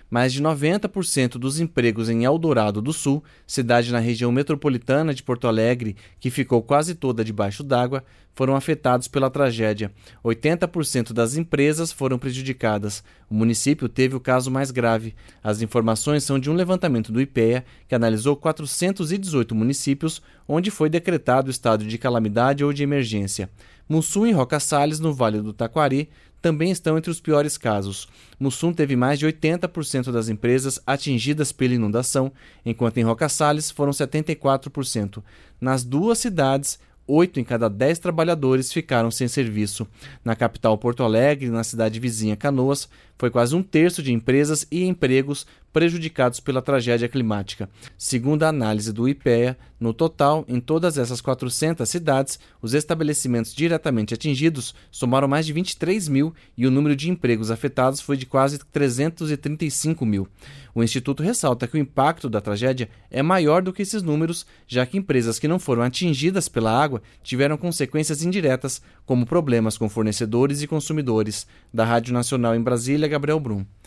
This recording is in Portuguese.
mais de 90% dos empregos em Eldorado do Sul, cidade na região metropolitana de Porto Alegre, que ficou quase toda debaixo d'água, foram afetados pela tragédia. 80% das empresas foram prejudicadas. O município teve o caso mais grave. As informações são de um levantamento do IPEA, que analisou 418 municípios onde foi decretado estado de calamidade ou de emergência. Mussum e Roca Salles, no Vale do Taquari, também estão entre os piores casos. Mussum teve mais de 80% das empresas atingidas pela inundação, enquanto em Roca Salles foram 74%. Nas duas cidades, 8 em cada 10 trabalhadores ficaram sem serviço. Na capital Porto Alegre e na cidade vizinha Canoas, foi quase um terço de empresas e empregos prejudicados pela tragédia climática. Segundo a análise do IPEA, no total, em todas essas 400 cidades, os estabelecimentos diretamente atingidos somaram mais de 23 mil e o número de empregos afetados foi de quase 335 mil. O Instituto ressalta que o impacto da tragédia é maior do que esses números, já que empresas que não foram atingidas pela água tiveram consequências indiretas, como problemas com fornecedores e consumidores. Da Rádio Nacional em Brasília, Gabriel Brum.